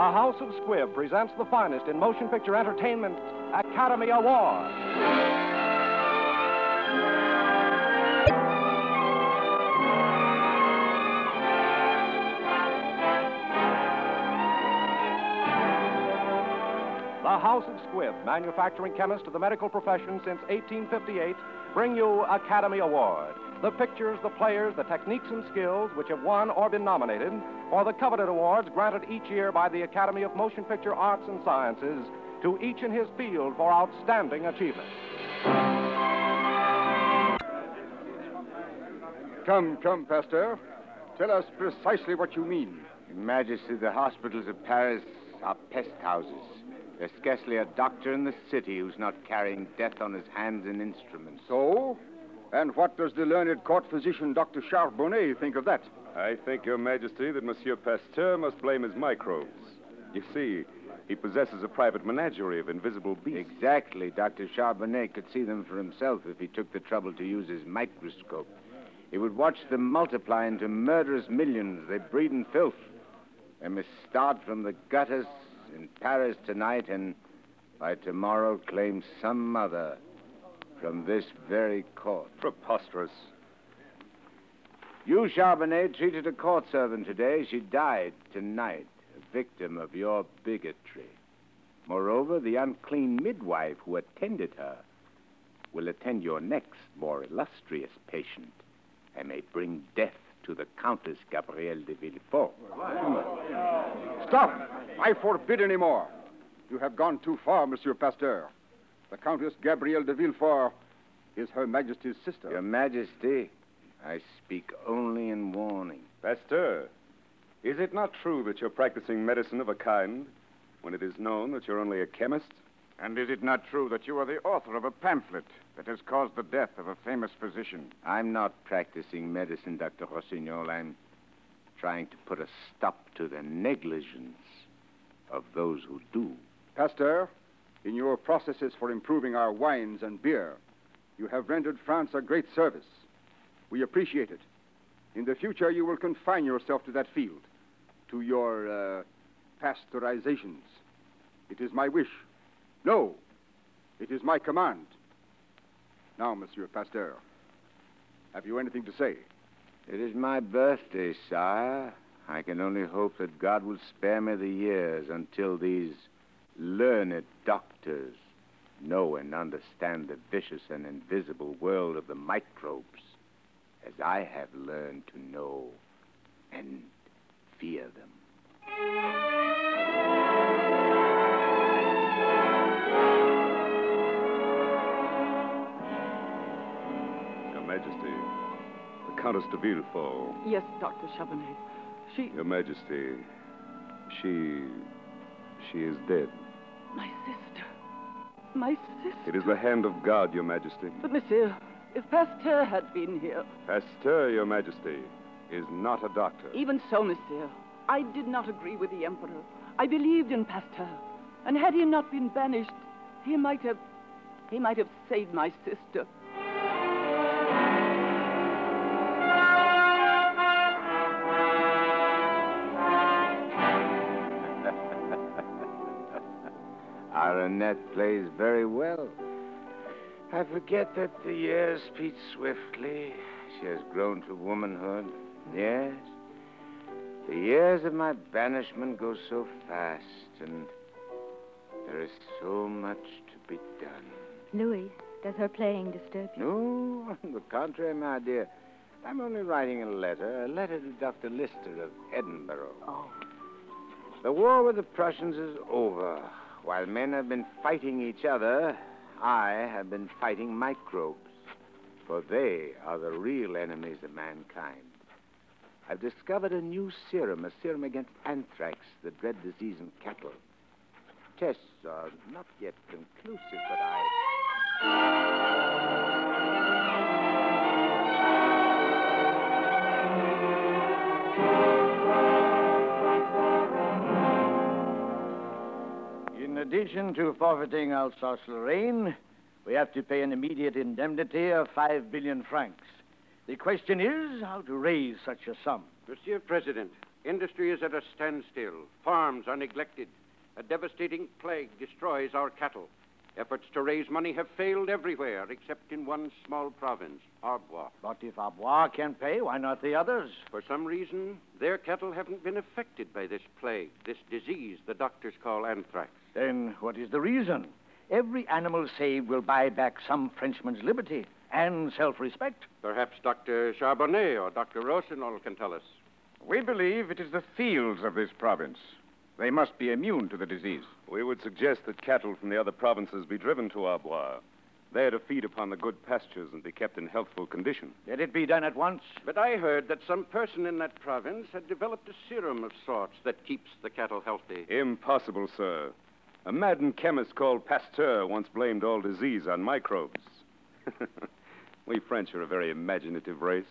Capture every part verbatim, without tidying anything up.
House of Squibb presents the finest in motion picture entertainment, Academy Award. The House of Squibb, manufacturing chemist to the medical profession since eighteen fifty-eight, bring you Academy Award. The pictures, the players, the techniques and skills which have won or been nominated for the coveted awards granted each year by the Academy of Motion Picture Arts and Sciences to each in his field for outstanding achievement. Come, come, Pasteur. Tell us precisely what you mean. Your Majesty, the hospitals of Paris are pest houses. There's scarcely a doctor in the city who's not carrying death on his hands and instruments. So? And what does the learned court physician, Doctor Charbonnet, think of that? I think, Your Majesty, that Monsieur Pasteur must blame his microbes. You see, he possesses a private menagerie of invisible beasts. Exactly. Doctor Charbonnet could see them for himself if he took the trouble to use his microscope. He would watch them multiply into murderous millions. They breed in filth. They must start from the gutters in Paris tonight and by tomorrow claim some mother from this very court. Preposterous. You, Charbonnet, treated a court servant today. She died tonight, a victim of your bigotry. Moreover, the unclean midwife who attended her will attend your next, more illustrious patient and may bring death to the Countess Gabrielle de Villefort. Stop! I forbid any more. You have gone too far, Monsieur Pasteur. The Countess Gabrielle de Villefort is Her Majesty's sister. Your Majesty, I speak only in warning. Pasteur, is it not true that you're practicing medicine of a kind when it is known that you're only a chemist? And is it not true that you are the author of a pamphlet that has caused the death of a famous physician? I'm not practicing medicine, Doctor Rossignol. I'm trying to put a stop to the negligence of those who do. Pasteur, in your processes for improving our wines and beer, you have rendered France a great service. We appreciate it. In the future, you will confine yourself to that field, to your uh, pasteurizations. It is my wish. No, it is my command. Now, Monsieur Pasteur, have you anything to say? It is my birthday, sire. I can only hope that God will spare me the years until these learned doctors know and understand the vicious and invisible world of the microbes as I have learned to know and fear them. Your Majesty, the Countess de Villefort. Yes, Doctor Charbonnet. She... Your Majesty, she... she is dead. My sister. My sister. It is the hand of God, Your Majesty. But, monsieur, if Pasteur had been here... Pasteur, Your Majesty, is not a doctor. Even so, monsieur, I did not agree with the Emperor. I believed in Pasteur. And had he not been banished, he might have... he might have saved my sister. Our Annette plays very well. I forget that the years speed swiftly. She has grown to womanhood. Yes. The years of my banishment go so fast, and there is so much to be done. Louis, does her playing disturb you? No, on the contrary, my dear. I'm only writing a letter, a letter to Doctor Lister of Edinburgh. Oh. The war with the Prussians is over. While men have been fighting each other, I have been fighting microbes, for they are the real enemies of mankind. I've discovered a new serum, a serum against anthrax, the dread disease in cattle. Tests are not yet conclusive, but I... In addition to forfeiting Alsace-Lorraine, we have to pay an immediate indemnity of five billion francs. The question is how to raise such a sum. Monsieur President, Industry is at a standstill. Farms are neglected. A devastating plague destroys our cattle. Efforts to raise money have failed everywhere except in one small province, Arbois. But if Arbois can pay, why not the others? For some reason, their cattle haven't been affected by this plague, this disease the doctors call anthrax. Then what is the reason? Every animal saved will buy back some Frenchman's liberty and self-respect. Perhaps Doctor Charbonnet or Doctor Rossignol can tell us. We believe it is the fields of this province. They must be immune to the disease. We would suggest that cattle from the other provinces be driven to Arbois. There to feed upon the good pastures and be kept in healthful condition. Let it be done at once. But I heard that some person in that province had developed a serum of sorts that keeps the cattle healthy. Impossible, sir. A maddened chemist called Pasteur once blamed all disease on microbes. We French are a very imaginative race.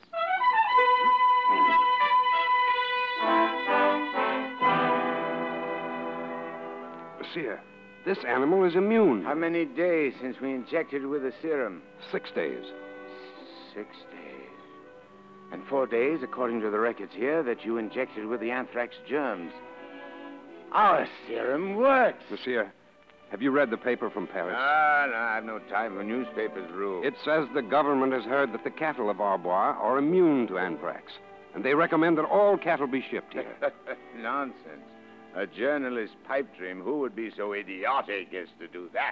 Monsieur, this animal is immune. How many days since we injected with the serum? Six days. Six days. And four days, according to the records here, that you injected with the anthrax germs. Our serum works. Monsieur, have you read the paper from Paris? Ah, no, I have no time for newspapers, Rule. It says the government has heard that the cattle of Arbois are immune to anthrax, and they recommend that all cattle be shipped here. Nonsense. A journalist's pipe dream. Who would be so idiotic as to do that?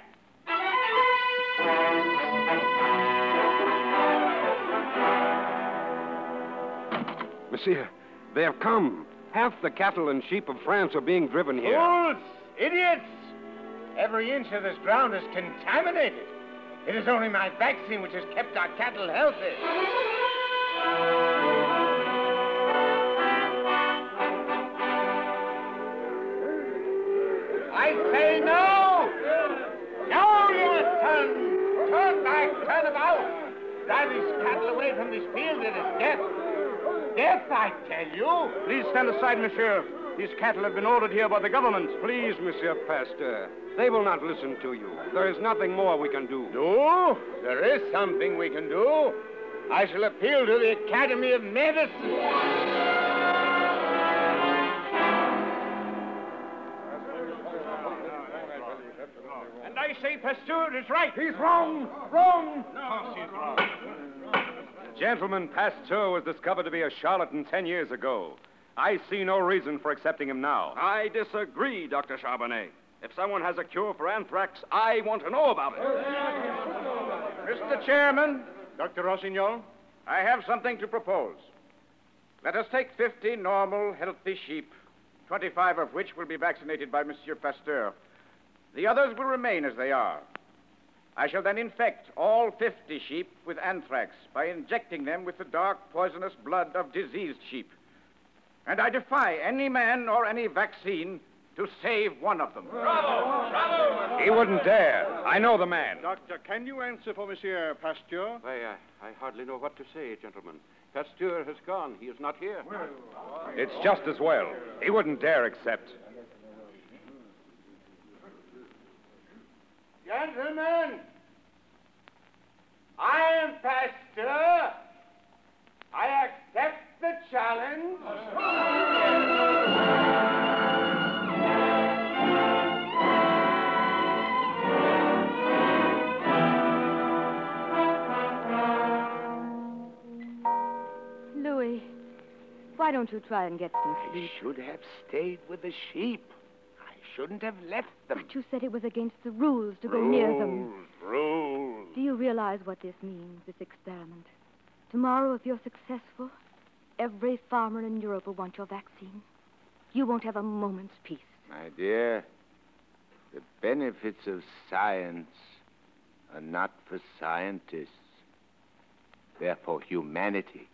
Monsieur, they have come. Half the cattle and sheep of France are being driven here. Fools! Idiots! Every inch of this ground is contaminated. It is only my vaccine which has kept our cattle healthy. I say no! No, you son! Turn back, turn about! Drive these cattle away from this field. It is death. Death, I tell you! Please stand aside, monsieur. These cattle have been ordered here by the government. Please, Monsieur Pasteur. They will not listen to you. There is nothing more we can do. Do? There is something we can do. I shall appeal to the Academy of Medicine. And I say Pasteur is right. He's wrong! Wrong! No, he's wrong. Gentleman, Pasteur was discovered to be a charlatan ten years ago. I see no reason for accepting him now. I disagree, Doctor Charbonnet. If someone has a cure for anthrax, I want to know about it. Mister Chairman, Doctor Rossignol, I have something to propose. Let us take fifty normal, healthy sheep, twenty-five of which will be vaccinated by Monsieur Pasteur. The others will remain as they are. I shall then infect all fifty sheep with anthrax by injecting them with the dark, poisonous blood of diseased sheep. And I defy any man or any vaccine to save one of them. Bravo! Bravo! He wouldn't dare. I know the man. Doctor, can you answer for Monsieur Pasteur? Why, uh, I hardly know what to say, gentlemen. Pasteur has gone. He is not here. It's just as well. He wouldn't dare accept. Gentlemen, I am Pasteur. I accept the challenge. Louis, why don't you try and get some sleep? I should have stayed with the sheep. I shouldn't have left them. But you said it was against the rules to go near them. Rules, rules. Do you realize what this means, this experiment? Tomorrow, if you're successful, every farmer in Europe will want your vaccine. You won't have a moment's peace. My dear, the benefits of science are not for scientists. They're for humanity.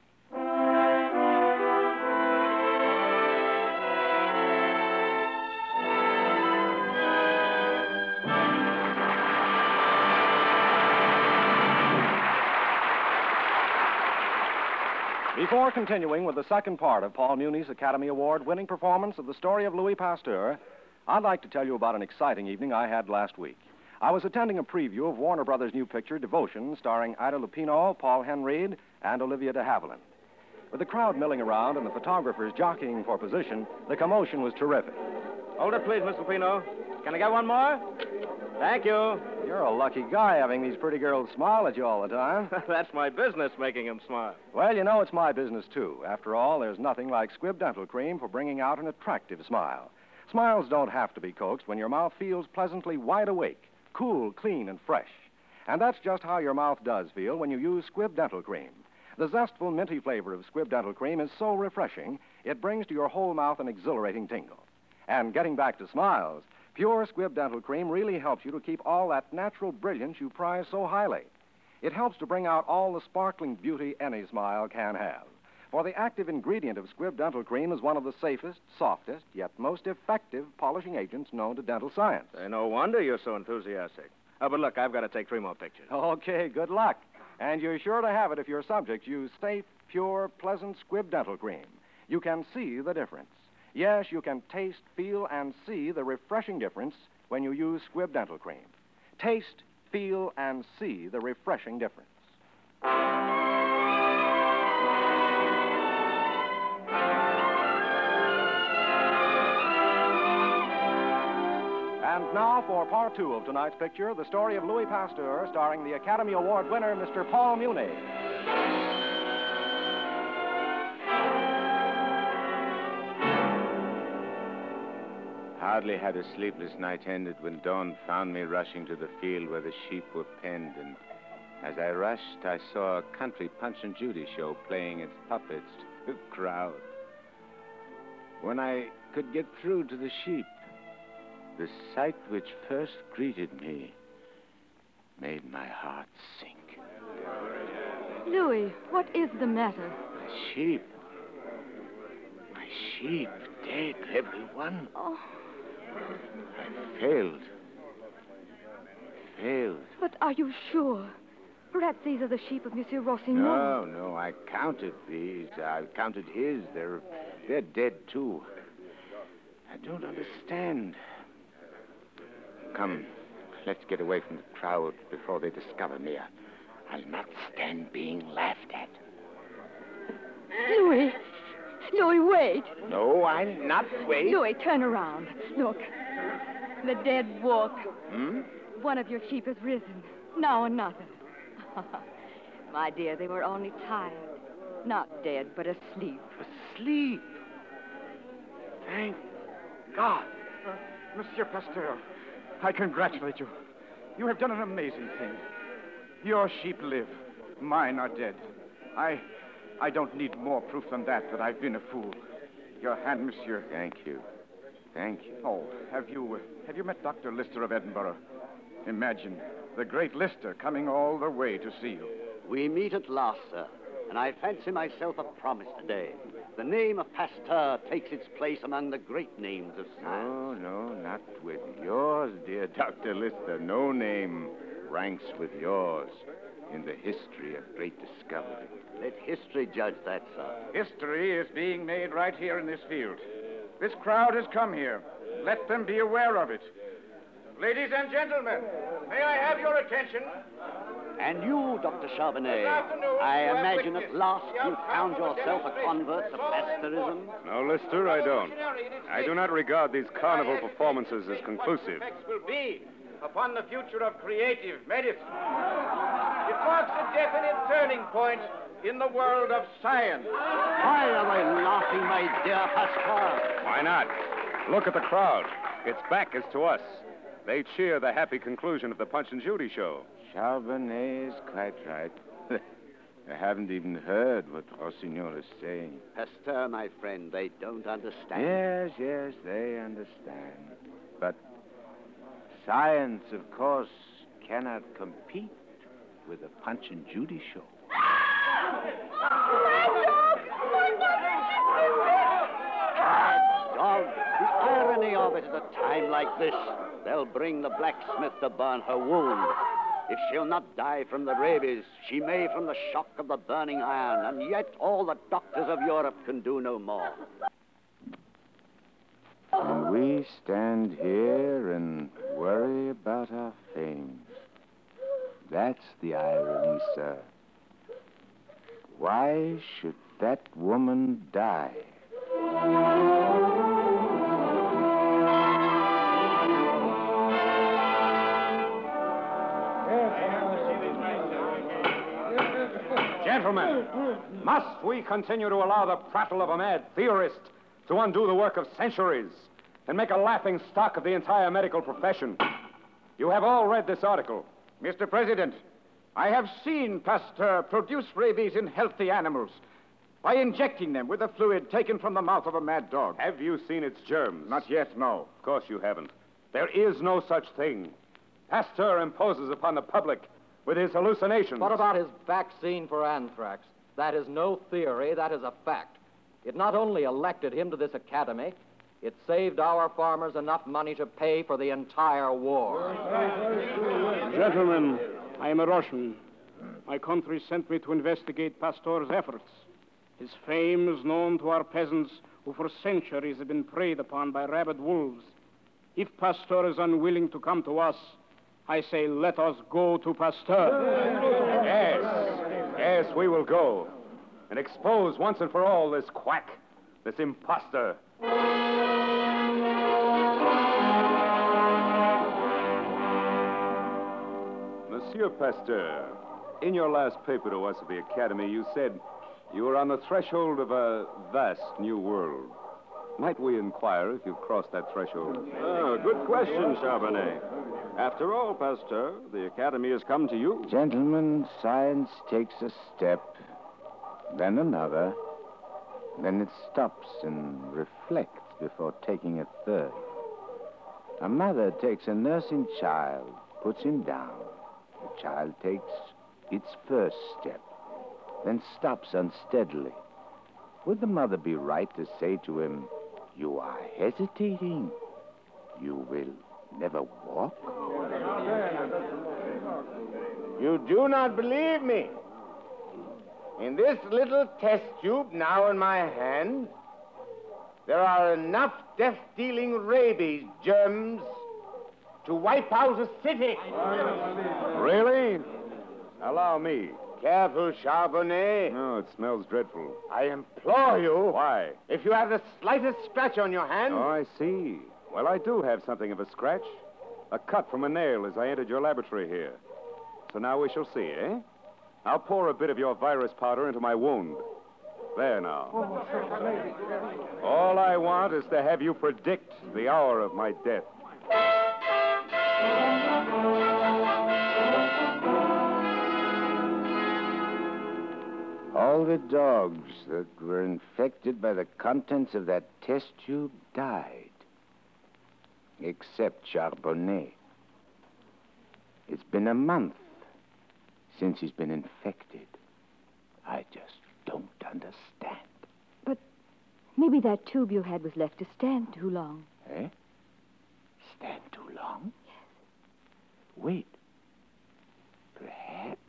Before continuing with the second part of Paul Muni's Academy Award-winning performance of the story of Louis Pasteur, I'd like to tell you about an exciting evening I had last week. I was attending a preview of Warner Brothers' new picture, Devotion, starring Ida Lupino, Paul Henreid, and Olivia de Havilland. With the crowd milling around and the photographers jockeying for position, the commotion was terrific. Hold it, please, Mister Pino. Can I get one more? Thank you. You're a lucky guy having these pretty girls smile at you all the time. That's my business, making them smile. Well, you know, it's my business, too. After all, there's nothing like Squibb Dental Cream for bringing out an attractive smile. Smiles don't have to be coaxed when your mouth feels pleasantly wide awake, cool, clean, and fresh. And that's just how your mouth does feel when you use Squibb Dental Cream. The zestful, minty flavor of Squibb Dental Cream is so refreshing, it brings to your whole mouth an exhilarating tingle. And getting back to smiles, pure Squibb Dental Cream really helps you to keep all that natural brilliance you prize so highly. It helps to bring out all the sparkling beauty any smile can have. For the active ingredient of Squibb Dental Cream is one of the safest, softest, yet most effective polishing agents known to dental science. Uh, no wonder you're so enthusiastic. Oh, but look, I've got to take three more pictures. Okay, good luck. And you're sure to have it if your subjects use safe, pure, pleasant Squibb Dental Cream. You can see the difference. Yes, you can taste, feel, and see the refreshing difference when you use Squibb Dental Cream. Taste, feel, and see the refreshing difference. And now for part two of tonight's picture, the story of Louis Pasteur, starring the Academy Award winner, Mister Paul Muni. Hardly had a sleepless night ended when dawn found me rushing to the field where the sheep were penned, and as I rushed, I saw a country Punch and Judy show playing its puppets to the crowd. When I could get through to the sheep, the sight which first greeted me made my heart sink. Louis, what is the matter? My sheep. My sheep dead, every one. Oh. I failed. Failed. But are you sure? Perhaps these are the sheep of Monsieur Rossignol. No, no, I counted these. I counted his. They're, they're dead, too. I don't understand. Come, let's get away from the crowd before they discover me. I'll not stand being laughed at. Louis! Louis, wait! No, I'll not wait. Louis, turn around. Look. The dead walk. Hmm? One of your sheep has risen. Now another. My dear, they were only tired. Not dead, but asleep. Asleep? Thank God. Uh, Monsieur Pasteur, I congratulate you. You have done an amazing thing. Your sheep live. Mine are dead. I... I don't need more proof than that, that I've been a fool. Your hand, monsieur. Thank you. Thank you. Oh, have you, uh, have you met Doctor Lister of Edinburgh? Imagine, the great Lister coming all the way to see you. We meet at last, sir, and I fancy myself a promise today. The name of Pasteur takes its place among the great names of science. No, no, not with yours, dear Doctor Lister. No name ranks with yours in the history of great discovery. Let history judge that, sir. History is being made right here in this field. This crowd has come here. Let them be aware of it. Ladies and gentlemen, may I have your attention? And you, Doctor Charbonnet, I imagine at last you found yourself a convert to Pasteurism? No, Lister, I don't. I do not regard these carnival performances as conclusive. Will be upon the future of creative medicine. It marks a definite turning point in the world of science. Why are they laughing, my dear Pasteur? Why not? Look at the crowd. Its back is to us. They cheer the happy conclusion of the Punch and Judy show. Charbonnet is quite right. I haven't even heard what Rossignol is saying. Pasteur, my friend, they don't understand. Yes, yes, they understand. But science, of course, cannot compete with the Punch and Judy show. Dog, the irony of it at a time like this. They'll bring the blacksmith to burn her wound. If she'll not die from the rabies, she may from the shock of the burning iron, and yet all the doctors of Europe can do no more. And we stand here and worry about our fame. That's the irony, sir. Why should that woman die. Gentlemen, must we continue to allow the prattle of a mad theorist to undo the work of centuries and make a laughing stock of the entire medical profession? You have all read this article. Mister President, I have seen Pasteur produce rabies in healthy animals by injecting them with a fluid taken from the mouth of a mad dog. Have you seen its germs? Not yet, no. Of course you haven't. There is no such thing. Pasteur imposes upon the public with his hallucinations. What about his vaccine for anthrax? That is no theory, that is a fact. It not only elected him to this academy, it saved our farmers enough money to pay for the entire war. Gentlemen, I am a Russian. My country sent me to investigate Pasteur's efforts. His fame is known to our peasants who for centuries have been preyed upon by rabid wolves. If Pasteur is unwilling to come to us, I say let us go to Pasteur. Yes, yes, we will go and expose once and for all this quack, this impostor. Monsieur Pasteur, in your last paper to us at the Academy, you said you were on the threshold of a vast new world. Might we inquire if you've crossed that threshold? Oh, good question, Charbonnet. After all, Pasteur, the Academy has come to you. Gentlemen, science takes a step, then another, then it stops and reflects before taking a third. A mother takes a nursing child, puts him down. The child takes its first step, then stops unsteadily. Would the mother be right to say to him, "You are hesitating. You will never walk"? You do not believe me. In this little test tube now in my hand, there are enough death-dealing rabies germs to wipe out a city. Really? Allow me. Careful, Charbonnet. No, it smells dreadful. I implore you. Why? If you have the slightest scratch on your hand. Oh, I see. Well, I do have something of a scratch. A cut from a nail as I entered your laboratory here. So now we shall see, eh? I'll pour a bit of your virus powder into my wound. There now. All I want is to have you predict the hour of my death. All the dogs that were infected by the contents of that test tube died. Except Charbonnet. It's been a month since he's been infected. I just don't understand. But maybe that tube you had was left to stand too long. Eh? Stand too long? Yes. Wait. Perhaps.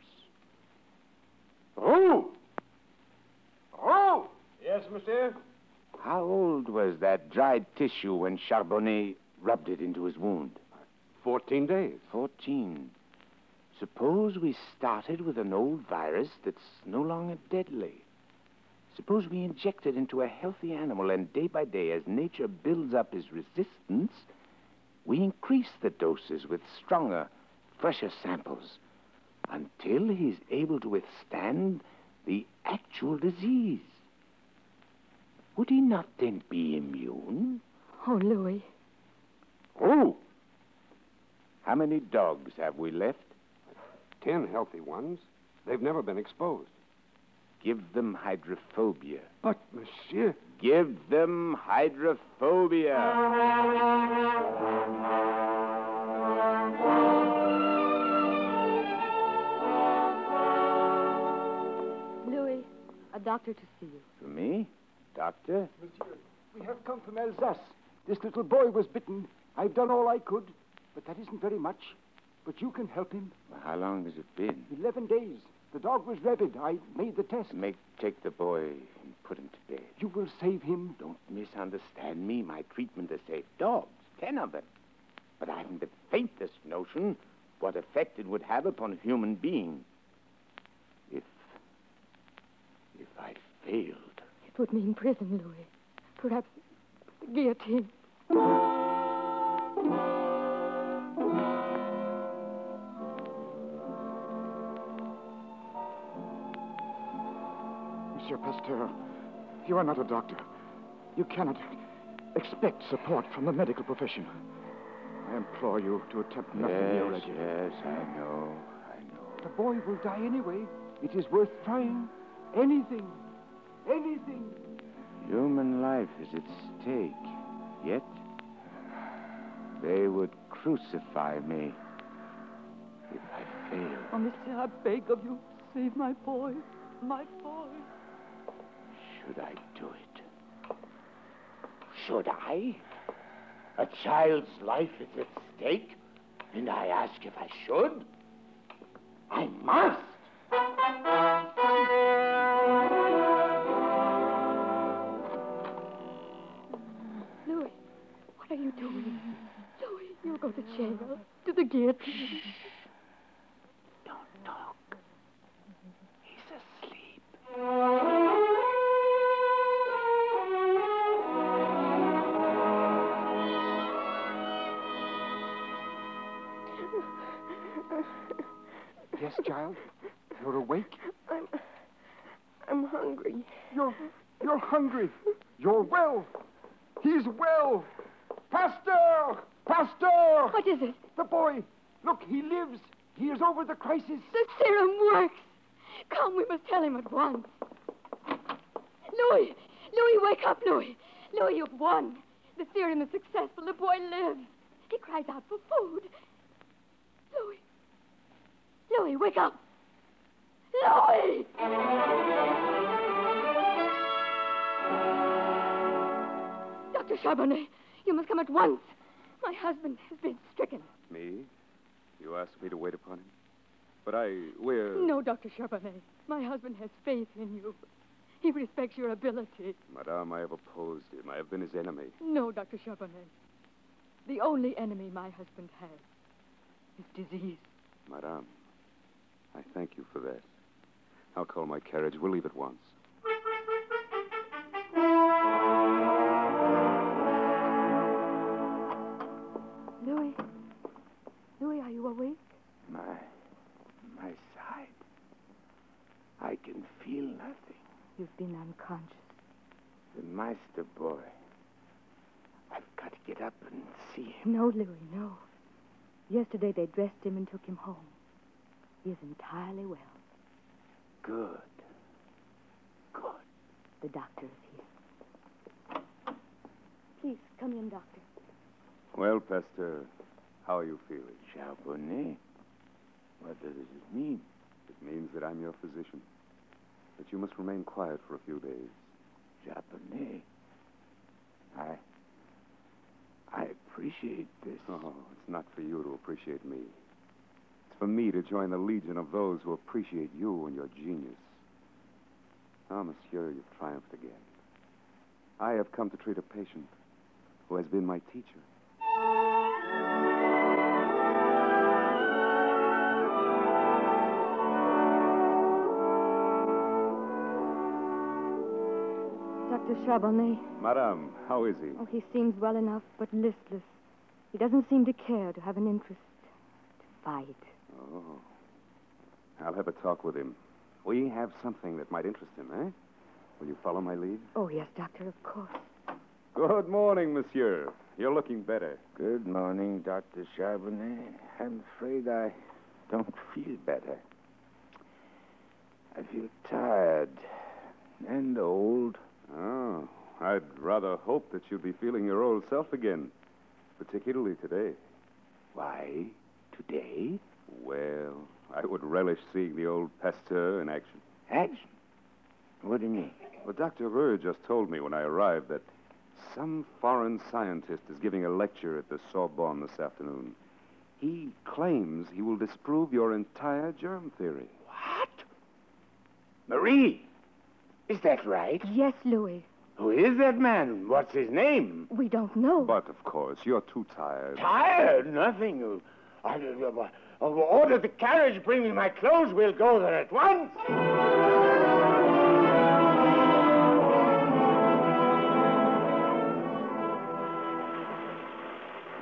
Oh! Oh! Yes, monsieur? How old was that dried tissue when Charbonnet rubbed it into his wound? Fourteen days. Fourteen. Suppose we started with an old virus that's no longer deadly. Suppose we inject it into a healthy animal, and day by day, as nature builds up his resistance, we increase the doses with stronger, fresher samples until he's able to withstand the actual disease. Would he not then be immune? Oh, Louis. Oh! How many dogs have we left? Ten healthy ones. They've never been exposed. Give them hydrophobia. But, monsieur... Give them hydrophobia. Louis, a doctor to see you. For me? Doctor? Monsieur, we have come from Alsace. This little boy was bitten. I've done all I could, but that isn't very much. But you can help him. Well, how long has it been? Eleven days. The dog was rabid. I made the test. Make, take the boy and put him to bed. You will save him. Don't misunderstand me. My treatment has saved dogs. Ten of them. But I haven't the faintest notion what effect it would have upon a human being. If... if I failed. put me in prison, Louis. Perhaps the guillotine. Monsieur Pasteur, you are not a doctor. You cannot expect support from the medical profession. I implore you to attempt nothing Yes, irregular. yes, I know, I know. The boy will die anyway. It is worth trying. Anything. Anything. Human life is at stake. Yet, they would crucify me if I failed. Oh, monsieur, I beg of you, save my boy. My boy. Should I do it? Should I? A child's life is at stake, and I ask if I should? I must! Louis, what are you doing? Louis, you'll go to jail. To the guillotine. Don't talk. He's asleep. Yes, child? You're awake? I'm... I'm hungry. You're... You're hungry. You're well. He's well. Pasteur! Pasteur! What is it? The boy. Look, he lives. He is over the crisis. The serum works. Come, we must tell him at once. Louis! Louis, wake up, Louis. Louis, you've won. The serum is successful. The boy lives. He cries out for food. Louis. Louis, wake up. Louis! Doctor Charbonnet, you must come at once. My husband has been stricken. Me? You asked me to wait upon him? But I... we're... No, Doctor Charbonnet. My husband has faith in you. He respects your ability. Madame, I have opposed him. I have been his enemy. No, Doctor Charbonnet. The only enemy my husband has is disease. Madame, I thank you for that. I'll call my carriage. We'll leave at once. Louis. Louis, are you awake? My... my side. I can feel nothing. You've been unconscious. The master boy. I've got to get up and see him. No, Louis, no. Yesterday they dressed him and took him home. He is entirely well. Good. Good. The doctor is here. Please, come in, doctor. Well, Pasteur, how are you feeling? Charbonnet? What does it mean? It means that I'm your physician. That you must remain quiet for a few days. Charbonnet? I... I appreciate this. Oh, it's not for you to appreciate me. It's for me to join the legion of those who appreciate you and your genius. Ah, monsieur, you've triumphed again. I have come to treat a patient who has been my teacher. Doctor Charbonnet. Madame, how is he? Oh, he seems well enough, but listless. He doesn't seem to care, to have an interest, to fight. Oh. I'll have a talk with him. We have something that might interest him, eh? Will you follow my lead? Oh, yes, doctor, of course. Good morning, monsieur. You're looking better. Good morning, Doctor Charbonnet. I'm afraid I don't feel better. I feel tired and old. Oh, I'd rather hope that you'd be feeling your old self again, particularly today. Why, today? Well, I would relish seeing the old Pasteur in action. Action? What do you mean? Well, Doctor Reux just told me when I arrived that some foreign scientist is giving a lecture at the Sorbonne this afternoon. He claims he will disprove your entire germ theory. What? Marie, is that right? Yes, Louis. Who is that man? What's his name? We don't know. But, of course, you're too tired. Tired? Nothing. I, I, I, order the carriage, bring me my clothes. We'll go there at once.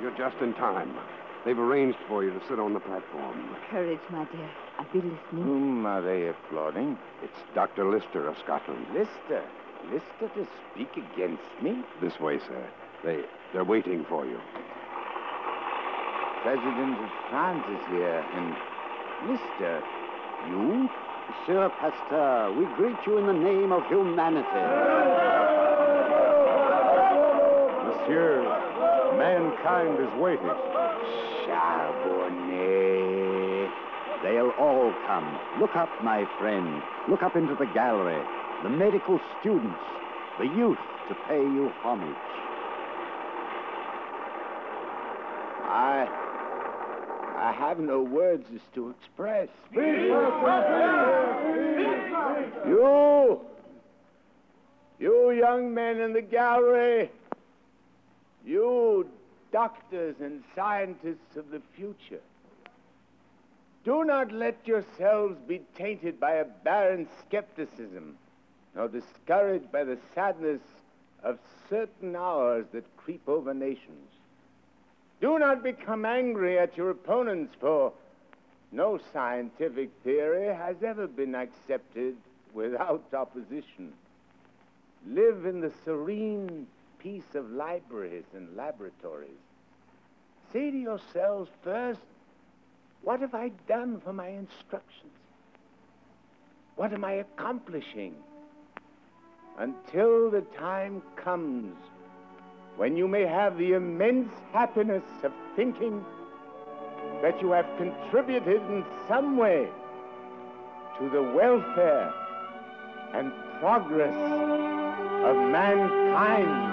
You're just in time. They've arranged for you to sit on the platform. Courage, my dear. I'll be listening. Whom are they applauding? It's Doctor Lister of Scotland. Lister? Lister to speak against me? This way, sir. They, they're waiting for you. President of France is here, and Lister, you? Monsieur Pasteur, we greet you in the name of humanity. Monsieur, mankind is waiting. Charbonnet. They'll all come. Look up, my friend. Look up into the gallery. The medical students, the youth, to pay you homage. I... I have no words as to express. You! You young men in the gallery! You doctors and scientists of the future! Do not let yourselves be tainted by a barren skepticism, nor discouraged by the sadness of certain hours that creep over nations. Do not become angry at your opponents, for no scientific theory has ever been accepted without opposition. Live in the serene peace of libraries and laboratories. Say to yourselves first, what have I done for my instructions? What am I accomplishing? Until the time comes when you may have the immense happiness of thinking that you have contributed in some way to the welfare and progress of mankind.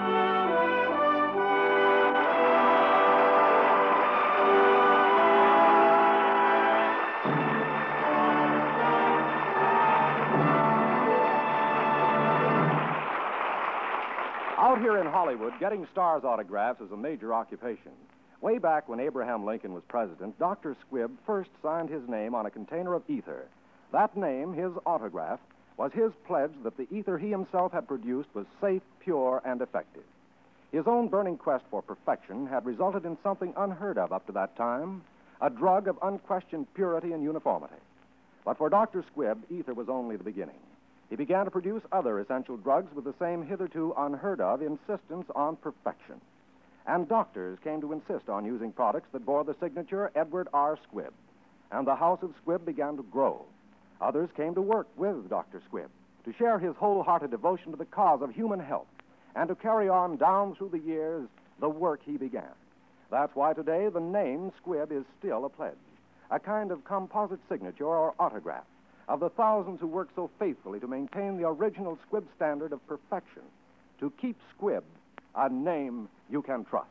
Out here in Hollywood, getting stars' autographs is a major occupation. Way back when Abraham Lincoln was president, Doctor Squibb first signed his name on a container of ether. That name, his autograph, was his pledge that the ether he himself had produced was safe, pure, and effective. His own burning quest for perfection had resulted in something unheard of up to that time, a drug of unquestioned purity and uniformity. But for Doctor Squibb, ether was only the beginning. He began to produce other essential drugs with the same hitherto unheard of insistence on perfection. And doctors came to insist on using products that bore the signature Edward R. Squibb. And the house of Squibb began to grow. Others came to work with Doctor Squibb, to share his wholehearted devotion to the cause of human health, and to carry on down through the years the work he began. That's why today the name Squibb is still a pledge, a kind of composite signature or autograph of the thousands who work so faithfully to maintain the original Squibb standard of perfection, to keep Squibb a name you can trust.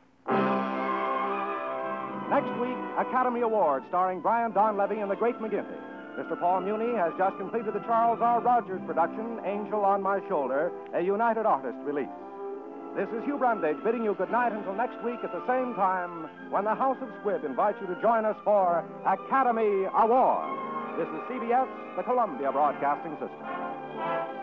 Next week, Academy Award starring Brian Donlevy and the Great McGinty. Mister Paul Muni has just completed the Charles R. Rogers production, Angel on My Shoulder, a United Artists release. This is Hugh Brundage bidding you good night until next week at the same time when the House of Squibb invites you to join us for Academy Award. This is C B S, the Columbia Broadcasting System.